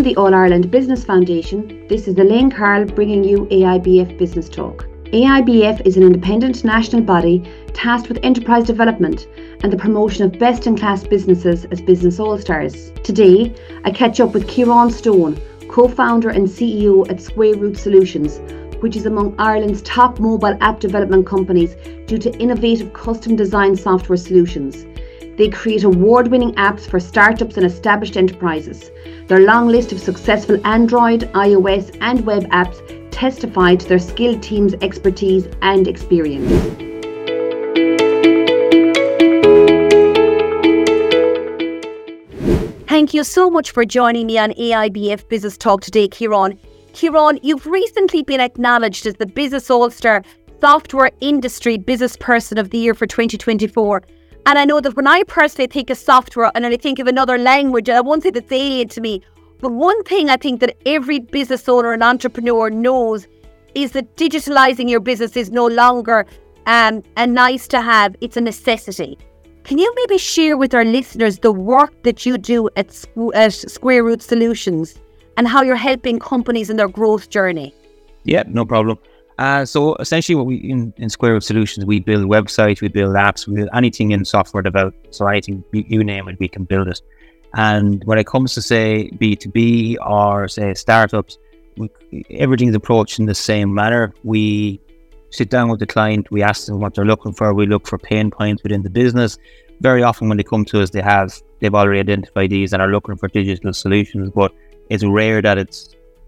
Through the All Ireland Business Foundation, this is Elaine Carl bringing you AIBF Business Talk. AIBF is an independent national body tasked with enterprise development and the promotion of best-in-class businesses as business all-stars. Today, I catch up with Ciarán Stone, co-founder and CEO at Square Root Solutions, which is among Ireland's top mobile app development companies due to innovative custom-designed software solutions. They create award-winning apps for startups and established enterprises. Their long list of successful Android, iOS and web apps testify to their skilled team's expertise and experience. Thank you so much for joining me on AIBF Business Talk today, Ciarán. Ciarán, you've recently been acknowledged as the Business All-Star Software Industry Business Person of the Year for 2024. And I know that when I personally think of software and I think of another language, and I won't say that's alien to me, but one thing I think that every business owner and entrepreneur knows is that digitalizing your business is no longer a nice to have, it's a necessity. Can you maybe share with our listeners the work that you do at Square Root Solutions and how you're helping companies in their growth journey? Yeah, no problem. So essentially what we in Square Root Solutions, we build websites, we build apps, we build anything in software development. So anything, you name it, we can build it. And when it comes to say B2B or say startups, everything's approached in the same manner. We sit down with the client, we ask them what they're looking for, we look for pain points within the business. Very often when they come to us, they've already identified these and are looking for digital solutions, but it's rare that it's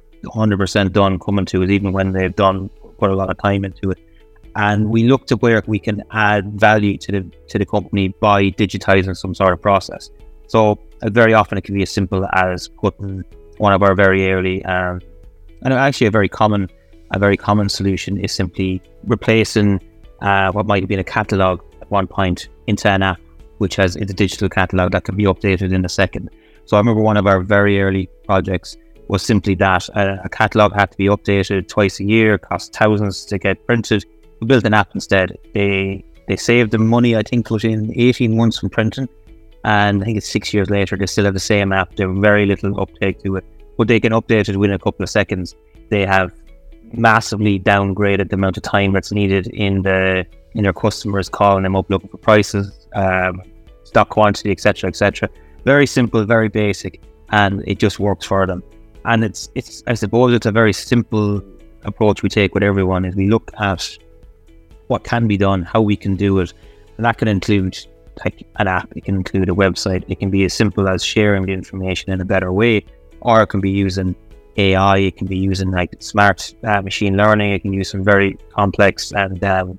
100% done coming to us, even when they've put a lot of time into it. And we look to where we can add value to the company by digitizing some sort of process. So very often it can be as simple as putting one of our very early and actually a very common solution is simply replacing what might have been a catalog at one point into an app which has a digital catalog that can be updated in a second. So I remember one of our very early projects was simply that a catalog had to be updated twice a year, cost thousands to get printed. We built an app instead. They saved them money, I think, within 18 months from printing, and I think it's 6 years later they still have the same app. There's very little uptake to it, but they can update it within a couple of seconds. They have massively downgraded the amount of time that's needed in their customers calling them up looking for prices, stock quantity, etc. Very simple, very basic, and it just works for them. And it's I suppose it's a very simple approach we take with everyone, is we look at what can be done, how we can do it. And that can include like an app, it can include a website, it can be as simple as sharing the information in a better way, or it can be using AI, it can be using like smart machine learning, it can use some very complex and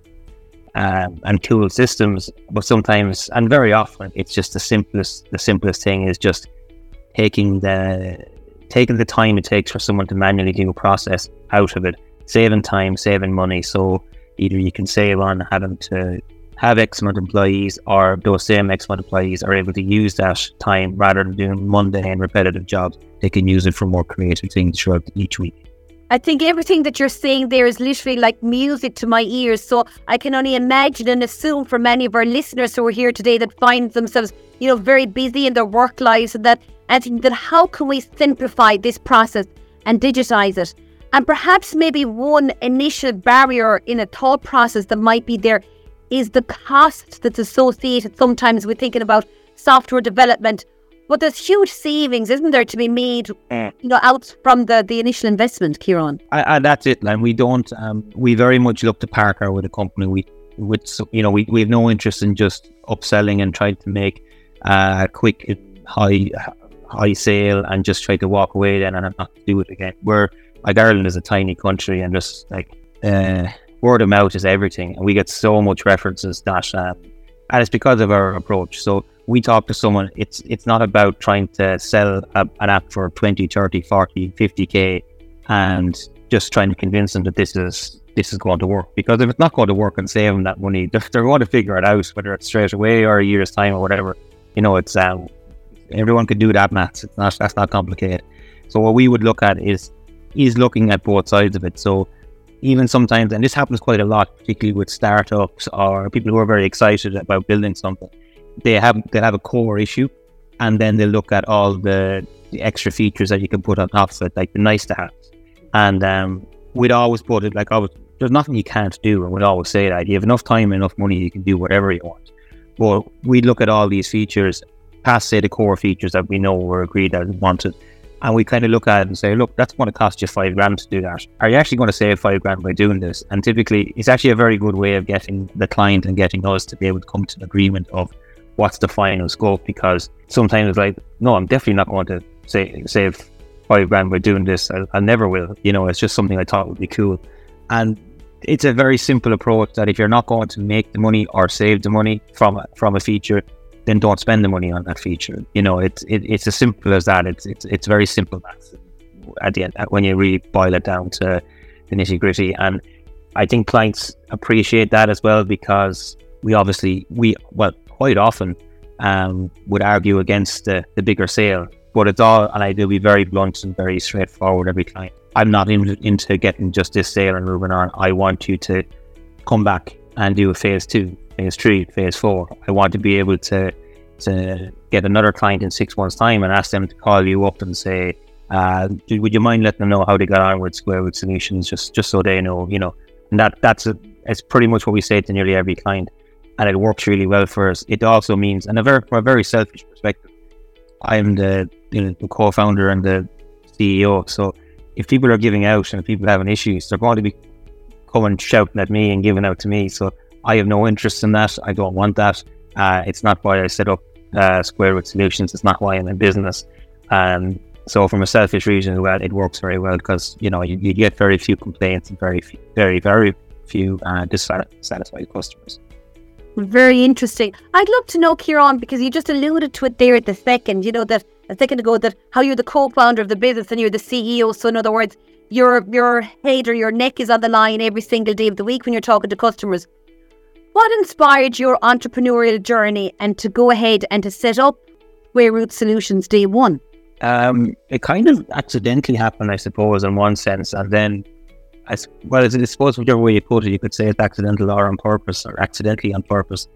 tool systems. But sometimes, and very often, it's just the simplest thing is just taking the time it takes for someone to manually do a process out of it, saving time, saving money. So either you can save on having to have X amount of employees, or those same X amount of employees are able to use that time rather than doing mundane repetitive jobs. They can use it for more creative things throughout each week. I think everything that you're saying there is literally like music to my ears. So I can only imagine and assume for many of our listeners who are here today that find themselves, very busy in their work lives, and that I think that how can we simplify this process and digitize it? And perhaps maybe one initial barrier in a thought process that might be there is the cost that's associated sometimes with thinking about software development. But there's huge savings, isn't there, to be made, out from the initial investment, Ciarán? And that's it. And we don't. We very much look to partner with a company. We have no interest in just upselling and trying to make a quick high sale and just try to walk away then and not do it again. Ireland is a tiny country, and just like word of mouth is everything, and we get so much references that, and it's because of our approach. So we talk to someone, it's not about trying to sell an app for 20, 30, 40, 50k and just trying to convince them that this is going to work. Because if it's not going to work and save them that money, they're going to figure it out, whether it's straight away or a year's time or whatever. It's everyone could do that maths. That's not complicated. So what we would look at is looking at both sides of it. So even sometimes, and this happens quite a lot, particularly with startups or people who are very excited about building something, they'll have a core issue, and then they'll look at all the the extra features that you can put on top of it, like the nice to have. And we'd always put it like, there's nothing you can't do, and we'd always say that. You have enough time, enough money, you can do whatever you want. But we'd look at all these features, past say the core features that we know were agreed that we wanted, and we kind of look at it and say, look, that's going to cost you $5,000 to do that. Are you actually going to save $5,000 by doing this? And typically, it's actually a very good way of getting the client and getting us to be able to come to an agreement of what's the final scope, because sometimes it's like, no, I'm definitely not going to save $5,000 by doing this. I never will. It's just something I thought would be cool. And it's a very simple approach that if you're not going to make the money or save the money from a feature, then don't spend the money on that feature. It's as simple as that. It's very simple maths at the end when you really boil it down to the nitty gritty. And I think clients appreciate that as well, because we quite often would argue against the bigger sale. But it's all, and I do be very blunt and very straightforward every time. I'm not into getting just this sale and moving on. I want you to come back and do a phase 2, phase 3, phase 4. I want to be able to get another client in 6 months' time and ask them to call you up and say, would you mind letting them know how they got on with Square Root Solutions, just so they know, and it's pretty much what we say to nearly every client, and it works really well for us. It also means, and from a very selfish perspective, I'm the co-founder and the CEO, so if people are giving out and people having issues, they're going to be coming shouting at me and giving out to me. So I have no interest in that. I don't want that. It's not why I set up Square Root Solutions. It's not why I'm in business. So from a selfish reason, well, it works very well, because you get very few complaints and very few dissatisfied customers. Very interesting. I'd love to know, Kieran, because you just alluded to it there at the second, that a second ago, that how you're the co-founder of the business and you're the CEO. So in other words, your head or your neck is on the line every single day of the week when you're talking to customers. What inspired your entrepreneurial journey and to go ahead and to set up Square Root Solutions day one? It kind of accidentally happened, I suppose, in one sense, and then I suppose whichever way you put it, you could say it's accidental or on purpose, or accidentally on purpose.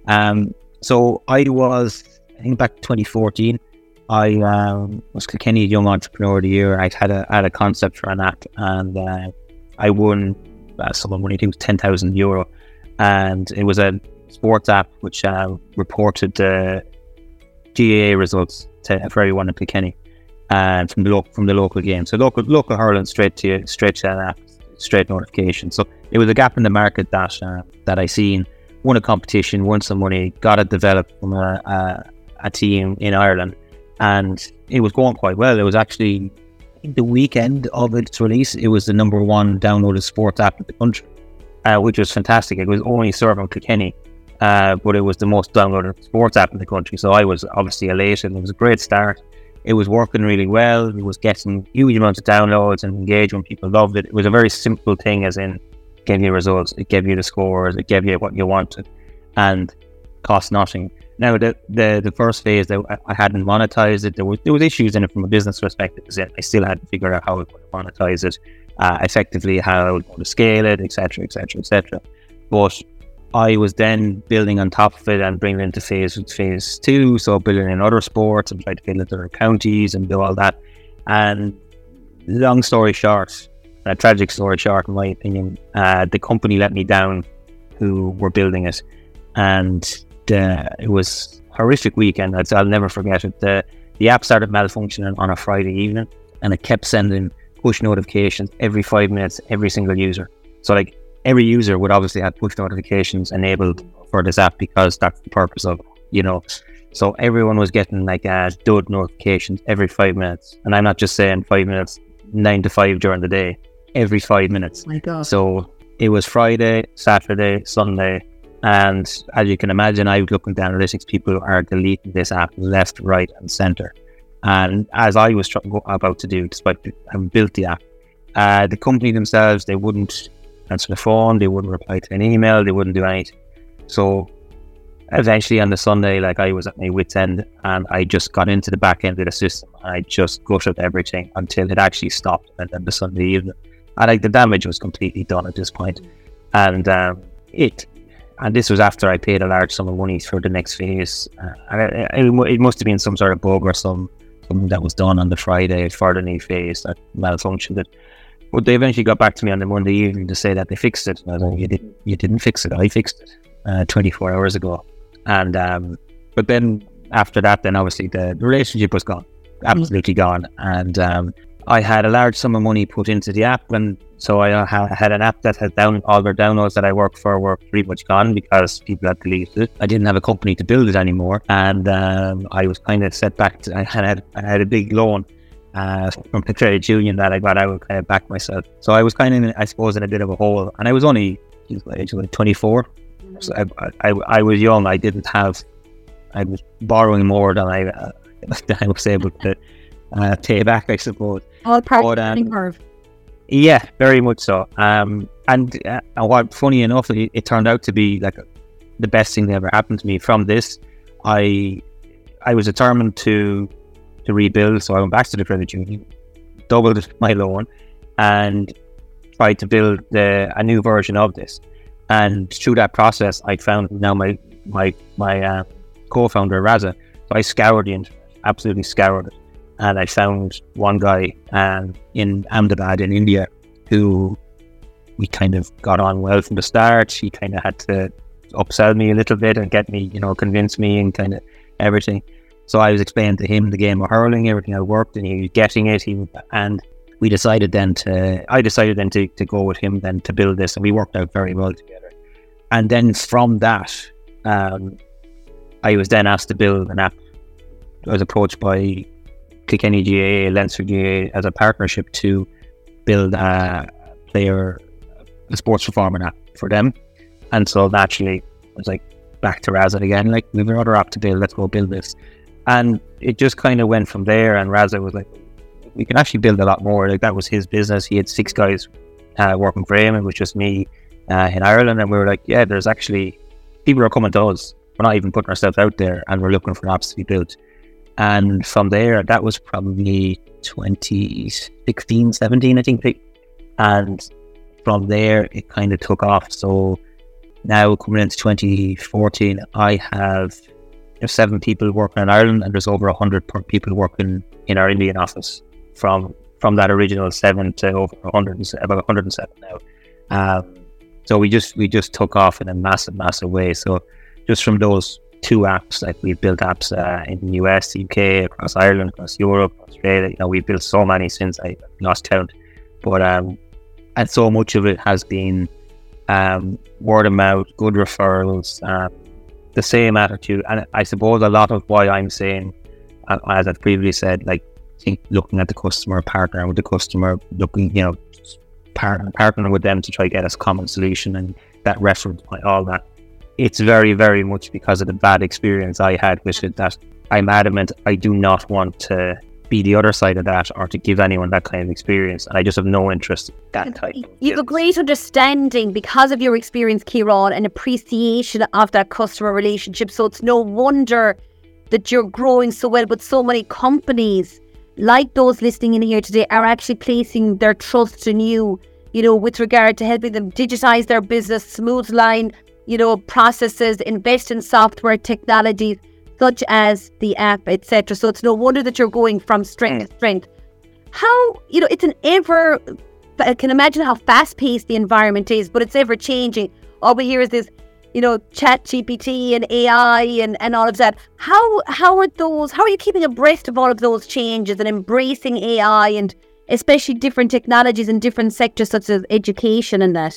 So I think back 2014, I was Kilkenny Young Entrepreneur of the Year. I had a concept for an app, and I won some money. I think it was €10,000, and it was a sports app which reported GAA results for everyone in Kilkenny, and from the local game. So local hurling straight to that app. Straight notification. So it was a gap in the market that I seen. Won a competition, won some money, got it developed from a team in Ireland, and it was going quite well. It was actually, I think the weekend of its release, it was the number 1 downloaded sports app in the country, which was fantastic. It was only serving Kilkenny, but it was the most downloaded sports app in the country. So I was obviously elated. It was a great start. It was working really well. It was getting huge amounts of downloads and engagement. People loved it. It was a very simple thing, as in, it gave you results, it gave you the scores, it gave you what you wanted, and cost nothing. Now, the first phase that I hadn't monetized it, there was issues in it from a business perspective. I still had to figure out how I would monetize it effectively, how I would want to scale it, etc., etc., etc. But I was then building on top of it and bringing it into phase 2, so building in other sports and trying to build into other counties and do all that. And long story short, a tragic story short, in my opinion, the company let me down who were building it, and it was a horrific weekend. I'll never forget it. The app started malfunctioning on a Friday evening, and it kept sending push notifications every 5 minutes, every single user. So every user would obviously have push notifications enabled for this app, because that's the purpose of it, So everyone was getting dud notifications every 5 minutes. And I'm not just saying 5 minutes, 9 to 5 during the day, every 5 minutes. My God. So it was Friday, Saturday, Sunday. And as you can imagine, I was looking at the analytics. People are deleting this app left, right, and center. And as I was about to do, despite having built the app, the company themselves, they wouldn't answer the phone, they wouldn't reply to an email, they wouldn't do anything. So eventually on the Sunday, I was at my wit's end, and I just got into the back end of the system, and I just gutted everything until it actually stopped. And then the Sunday evening, and the damage was completely done at this point. And this was after I paid a large sum of money for the next phase. It must have been some sort of bug or some something that was done on the Friday for the new phase that malfunctioned. But they eventually got back to me on the Monday evening to say that they fixed it. And I was like, you didn't fix it. I fixed it 24 hours ago. And but then after that, then obviously the relationship was gone, absolutely gone. And I had a large sum of money put into the app, and so I had an app that had all their downloads that I worked for were pretty much gone because people had deleted it. I didn't have a company to build it anymore, and I was kind of set back. I had a big loan from the credit union that I got. I would kind of back myself, so I was kind of, I suppose, in a bit of a hole. And I was only 24, so I was young. I was borrowing more than I was able to pay back, I suppose. All part of the learning curve. Yeah, very much so. And what, funny enough, it turned out to be like the best thing that ever happened to me. From this, I was determined to rebuild, so I went back to the credit union, doubled my loan, and tried to build a new version of this. And through that process, I found now my co-founder Raza. So I scoured the internet, absolutely scoured it. And I found one guy in Ahmedabad in India who we kind of got on well from the start. He kind of had to upsell me a little bit and get me, convince me and kind of everything. So I was explaining to him the game of hurling, everything had worked, and he was getting it. I decided then to go with him then to build this, and we worked out very well together. And then from that, I was then asked to build an app. I was approached by Kilkenny GAA, Leinster GAA as a partnership to build a sports performance app for them. And so naturally, I was like, back to Raza again, like, we have another app to build, let's go build this. And it just kind of went from there. And Raza was like, we can actually build a lot more. Like, that was his business. He had 6 guys working for him. It was just me in Ireland. And we were like, yeah, there's actually, people are coming to us. We're not even putting ourselves out there, and we're looking for apps to be built. And from there, that was probably 2016, 17, I think. And from there, it kind of took off. So now coming into 2014, I have 7 people working in Ireland, and there's over 100 people working in our Indian office from that original 7 to over 100, about 107 now. So we just took off in a massive way. So just from those 2 apps, like, we've built apps in the US, UK, across Ireland, across Europe, Australia. We've built so many since I lost count. But and so much of it has been word of mouth, good referrals, the same attitude. And I suppose a lot of why I'm saying, as I've previously said, like, looking at the customer, partnering with the customer, looking, partnering with them to try to get us common solution, and that reference point, all that. It's very, very much because of the bad experience I had with it that I'm adamant I do not want to be the other side of that, or to give anyone that kind of experience. And I just have no interest in that type. You have a great understanding because of your experience, Ciarán, and appreciation of that customer relationship. So it's no wonder that you're growing so well. But so many companies, like those listening in here today, are actually placing their trust in you, with regard to helping them digitize their business, smooth line, processes, invest in software technologies such as the app, etc. So it's no wonder that you're going from strength to strength. How, it's I can imagine how fast-paced the environment is, but it's ever changing. All we hear is this, chat GPT and AI and all of that. How are you keeping abreast of all of those changes and embracing AI, and especially different technologies in different sectors such as education and that?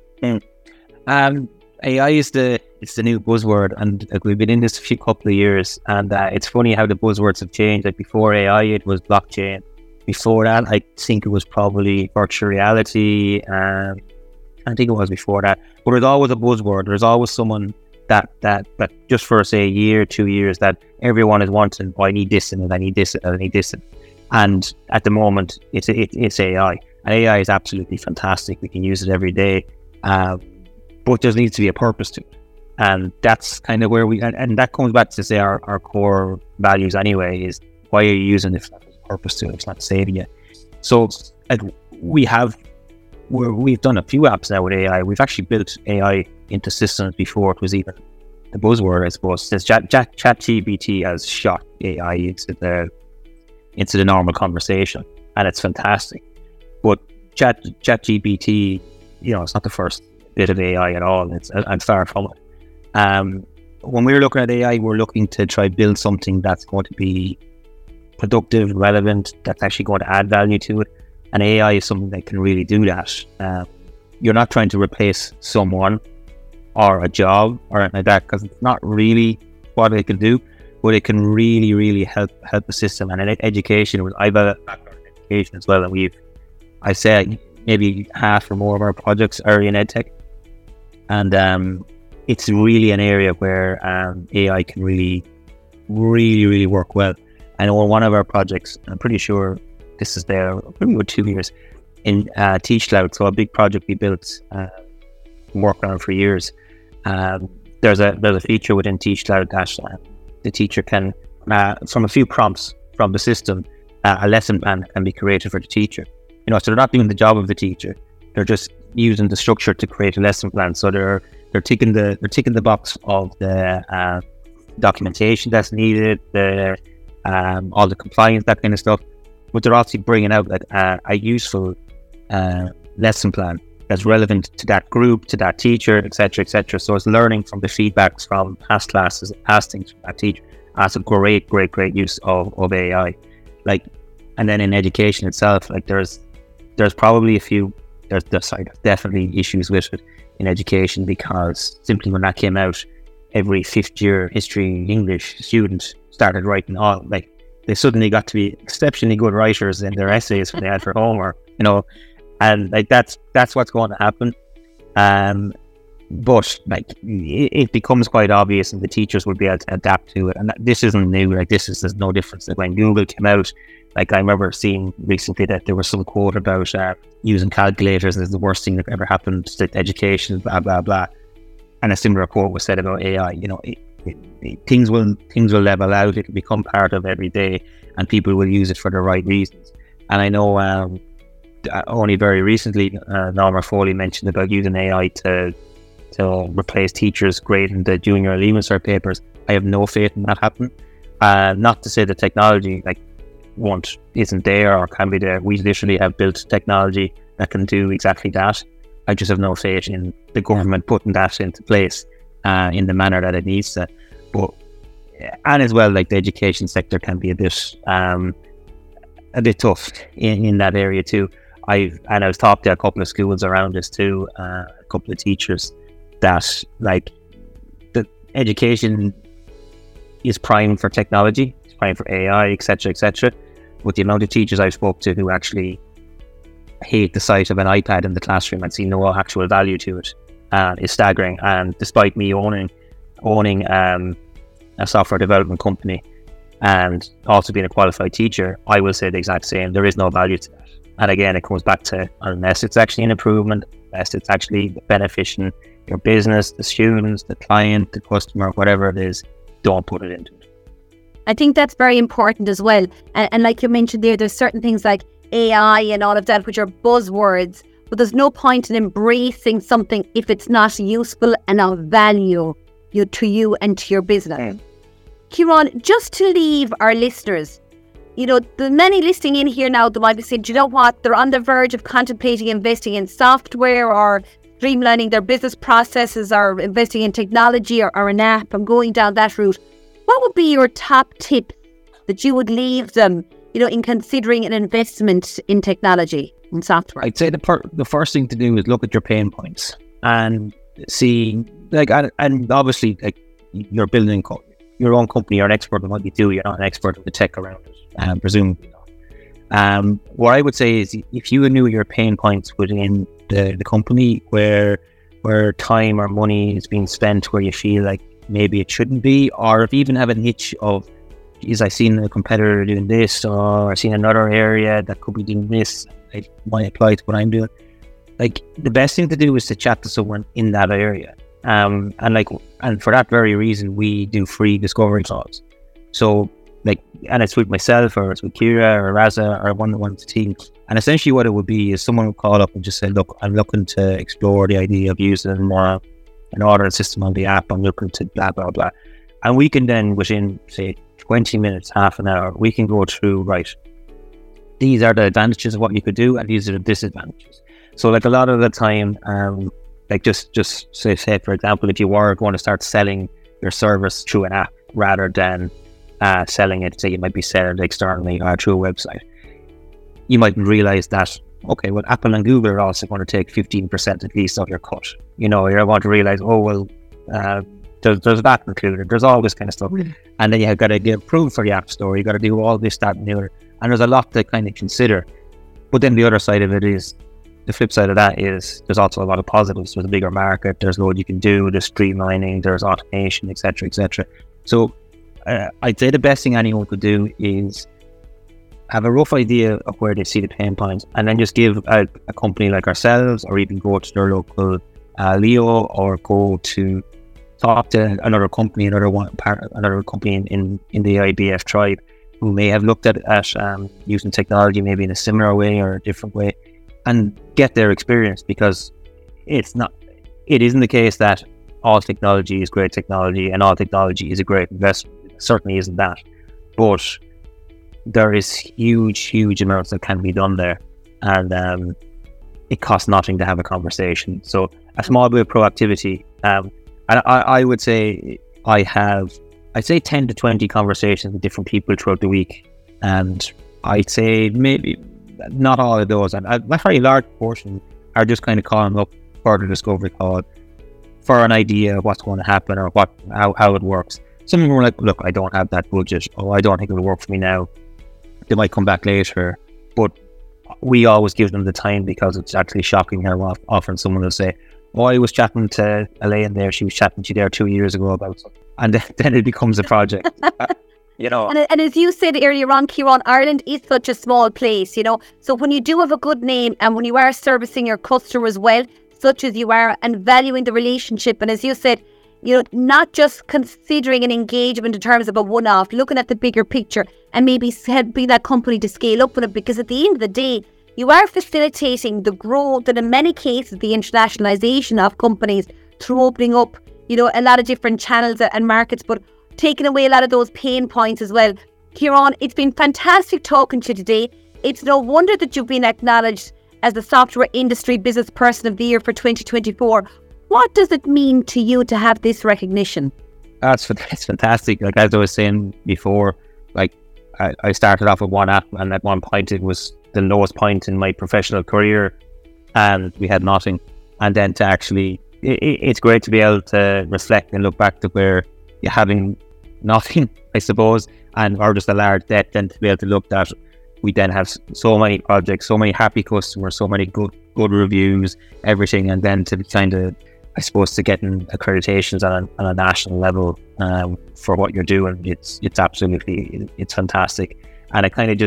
AI is the new buzzword, and we've been in this a couple of years, and it's funny how the buzzwords have changed. Like, before AI, it was blockchain. Before that, I think it was probably virtual reality. I think it was before that, but there's always a buzzword. There's always someone that just for, say, a year, 2 years, that everyone is wanting. Oh, I need this and I need this and I need this. And at the moment, it's AI, and AI is absolutely fantastic. We can use it every day. But there needs to be a purpose to it. And that's kind of where and that comes back to, say, our core values anyway, is why are you using it if there's a purpose to it, it's not saving you. So we've done a few apps now with AI. We've actually built AI into systems before it was even the buzzword, I suppose. Since ChatGPT has shot AI, into the normal conversation, and it's fantastic. But ChatGPT, it's not the first bit of AI at all. I'm far from it. When we're looking at AI, we're looking to try build something that's going to be productive, relevant, that's actually going to add value to it. And AI is something that can really do that. You're not trying to replace someone or a job or anything like that, because it's not really what it can do, but it can really, really help the system. And in education, I've a background in education as well, and I say maybe half or more of our projects are in EdTech. And it's really an area where AI can really, really, really work well. I know one of our projects, I'm pretty sure this is there, maybe about 2 years, in TeachCloud. So a big project we built, worked on for years. There's a feature within TeachCloud that the teacher can, from a few prompts from the system, a lesson plan can be created for the teacher. So they're not doing the job of the teacher; they're just using the structure to create a lesson plan. So they're ticking the box of the documentation that's needed, all the compliance, that kind of stuff. But they're also bringing out a useful lesson plan that's relevant to that group, to that teacher, etc., etc. So it's learning from the feedbacks from past classes, past things from that teacher. That's a great use of AI. And then in education itself, there's probably there's definitely issues with it in education, because simply when that came out, every fifth year history English student started writing they suddenly got to be exceptionally good writers in their essays when they had for homework, and that's what's going to happen. But it becomes quite obvious, and the teachers will be able to adapt to it. And this isn't new. There's no difference. When Google came out, I remember seeing recently that there was some quote about using calculators as the worst thing that ever happened to education, blah blah blah. And a similar quote was said about AI. Things will level out. It'll become part of every day, and people will use it for the right reasons. And I know only very recently, Norma Foley mentioned about using AI to replace teachers grading the junior Leaving Cert papers. I have no faith in that happening. Not to say the technology isn't there or can be there. We literally have built technology that can do exactly that. I just have no faith in the government putting that into place in the manner that it needs to. And as well, the education sector can be a bit tough in that area too. I was talking to a couple of schools around this too, a couple of teachers, that the education is primed for technology, it's primed for AI, etc., but the amount of teachers I've spoke to who actually hate the sight of an iPad in the classroom and see no actual value to it is staggering. And despite me owning a software development company and also being a qualified teacher, I will say the exact same. There is no value to that. And again, it comes back to, unless it's actually an improvement, unless it's actually benefiting your business, the students, the client, the customer, whatever it is, don't put it into it. I think that's very important as well. And like you mentioned there's certain things like AI and all of that, which are buzzwords, but there's no point in embracing something if it's not useful and of value to you and to your business. Kieran, just to leave our listeners, the many listening in here now, they might be saying, do you know what? They're on the verge of contemplating investing in software or streamlining their business processes or investing in technology or an app and going down that route. What would be your top tip that you would leave them, in considering an investment in technology and software? I'd say the first thing to do is look at your pain points and see, and obviously, you're building your own company. You're an expert in what you do. You're not an expert in the tech around it, presumably not. What I would say is, if you knew your pain points within the company, where time or money is being spent, where you feel like maybe it shouldn't be, or if you even have a niche of, I've seen a competitor doing this, or I've seen another area that could be doing this, it might apply to what I'm doing. The best thing to do is to chat to someone in that area. And for that very reason, we do free discovery calls. So and it's with myself, or it's with Kira or Raza or one of the team. And essentially what it would be is someone would call up and just say, look, I'm looking to explore the idea of using an order system on the app. I'm looking to blah, blah, blah. And we can then, within, say, 20 minutes, half an hour, we can go through, right, these are the advantages of what you could do, and these are the disadvantages. So like a lot of the time, like just say for example, if you were going to start selling your service through an app rather than selling it, say you might be selling it externally or through a website, you might realize that, okay, well, Apple and Google are also going to take 15% at least of your cut. You know, you're going to realize, oh, well, there's that included. There's all this kind of stuff. And then you've got to get approved for the App Store. You got to do all this, that, and the other. And there's a lot to kind of consider. But then the other side of it is, the flip side of that is there's also a lot of positives. There's a bigger market. There's loads you can do. There's streamlining. There's automation, etc., etc. So I'd say the best thing anyone could do is have a rough idea of where they see the pain points, and then just give a company like ourselves, or even go to their local Leo, or go to talk to another company, another company in the IBF tribe who may have looked at using technology maybe in a similar way or a different way, and get their experience, because it isn't the case that all technology is great technology and all technology is a great investment. It certainly isn't that, but there is huge amounts that can be done there, and it costs nothing to have a conversation. So a small bit of proactivity, and I would say I'd say 10 to 20 conversations with different people throughout the week, and I'd say maybe not all of those, and a very large portion are just kind of calling up for the discovery call for an idea of what's going to happen or how it works. Some of them were like, look, I don't have that budget, or I don't think it'll work for me now. They might come back later, but we always give them the time, because it's actually shocking how often someone will say, oh, I was chatting to Elaine there, she was chatting to you there 2 years ago about something, and then it becomes a project. You know, and as you said earlier on, Ciarán, Ireland is such a small place, you know, so when you do have a good name, and when you are servicing your customers well, such as you are, and valuing the relationship, and as you said, you know, not just considering an engagement in terms of a one-off, looking at the bigger picture, and maybe helping that company to scale up with it, because at the end of the day, you are facilitating the growth and in many cases the internationalization of companies through opening up, you know, a lot of different channels and markets, but taking away a lot of those pain points as well. Ciarán, it's been fantastic talking to you today. It's no wonder that you've been acknowledged as the Software Industry Business Person of the Year for 2024. What does it mean to you to have this recognition? It's fantastic. Like, as I was saying before, like I started off with one app, and at one point it was the lowest point in my professional career, and we had nothing. And then to actually, it's great to be able to reflect and look back to where you're having nothing, I suppose, or just a large debt, then to be able to look at, we then have so many projects, so many happy customers, so many good reviews, everything, and then to kind of, I suppose, to getting accreditations on a national level for what you're doing, it's absolutely, it's fantastic. And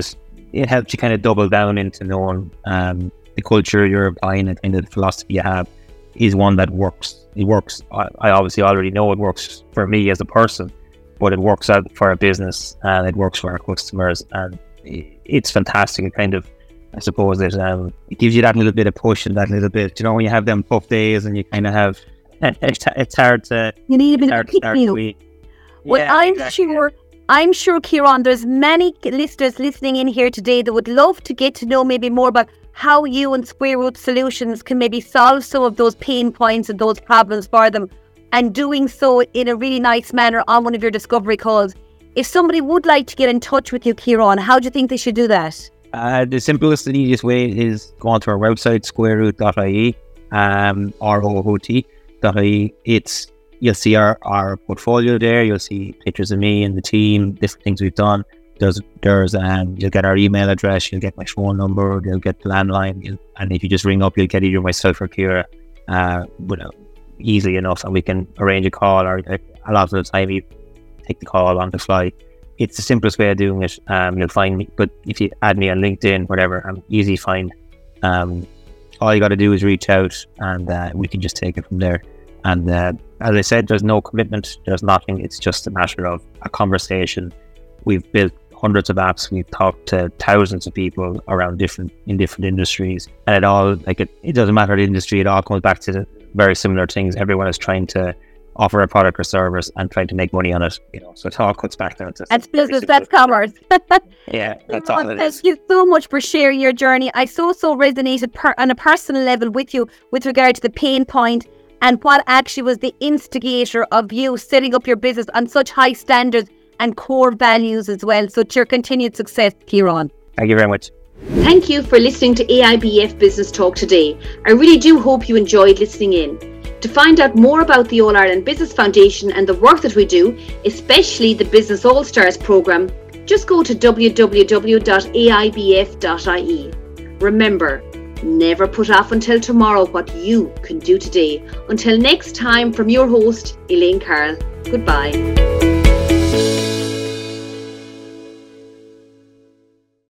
it helps you kind of double down into knowing the culture you're applying and kind of the philosophy you have is one that works. It works. I obviously already know it works for me as a person, but it works out for a business, and it works for our customers, and it's fantastic. It kind of, I suppose, it gives you that little bit of push and that little bit, you know, when you have them tough days and you kind of have, it's hard to, you need a bit of kick. Well, yeah, I'm sure, Ciarán, there's many listeners listening in here today that would love to get to know maybe more about how you and Square Root Solutions can maybe solve some of those pain points and those problems for them, and doing so in a really nice manner on one of your discovery calls. If somebody would like to get in touch with you, Ciarán, how do you think they should do that? The simplest and easiest way is go onto our website, squareroot.ie, ROOT.ie. You'll see our portfolio there. You'll see pictures of me and the team, different things we've done. You'll get our email address, you'll get my phone number, you'll get the landline, and if you just ring up, you'll get either myself or Ciara, easily enough, and we can arrange a call, or a lot of the time you take the call on the fly. It's the simplest way of doing it. You'll find me, but if you add me on LinkedIn, whatever, I'm easy to find. All you got to do is reach out, and we can just take it from there. And as I said, there's no commitment, there's nothing. It's just a matter of a conversation. We've built hundreds of apps. We've talked to thousands of people around different industries, and it doesn't matter the industry. It all comes back to the very similar things. Everyone is trying to offer a product or service and trying to make money on it. So it all cuts back down to that's business, that's commerce. Yeah, that's all it is. Thank you so much for sharing your journey. I so resonated on a personal level with you with regard to the pain point and what actually was the instigator of you setting up your business on such high standards and core values as well. So to your continued success, Ciarán. Thank you very much. Thank you for listening to AIBF Business Talk today. I really do hope you enjoyed listening in. To find out more about the All Ireland Business Foundation and the work that we do, especially the Business All Stars programme, just go to www.aibf.ie. Remember, never put off until tomorrow what you can do today. Until next time, from your host, Elaine Carroll. Goodbye.